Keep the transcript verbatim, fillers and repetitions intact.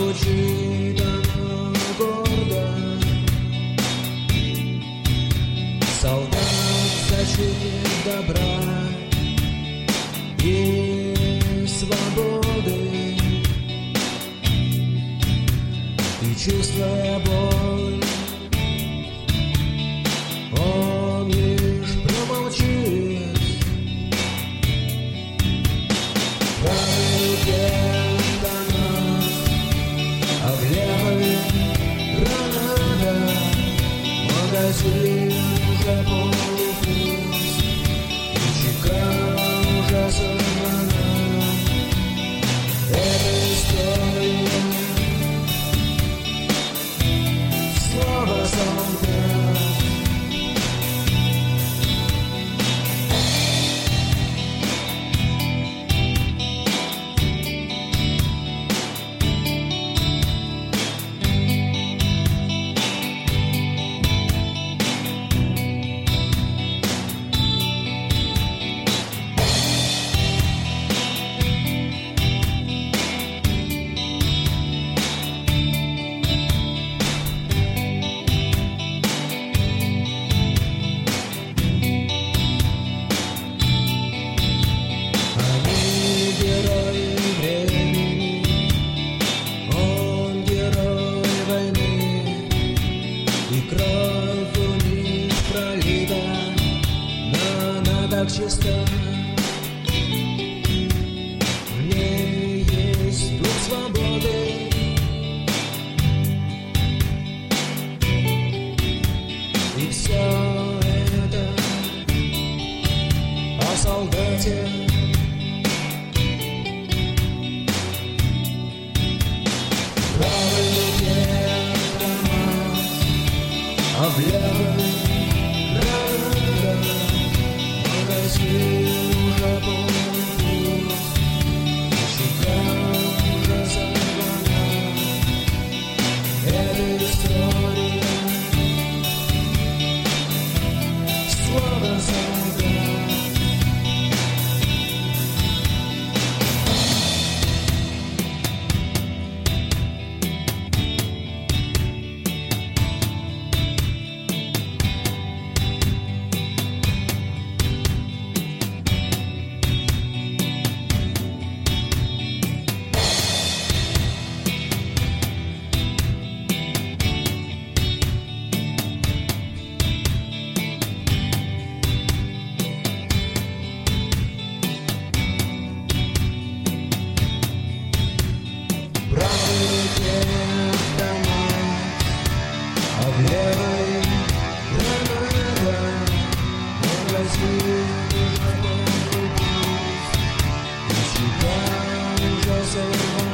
звучит оно гордо. Солдат защитник добра и свободы, и чувствуя боль, он лишь промолчит. В правой руке гранат, а в левой граната. Магазин уже полупуст, и чека уже сорвана. Это история слова солдат. Так чисто, в ней есть дух свободы, и все это о солдате. В правой руке гранат, а в левой граната. Уже полупуст, чека уже сорвана. Это история слова солдат. А в левой граната. Магазин уже полупуст, и чека уже сорвана.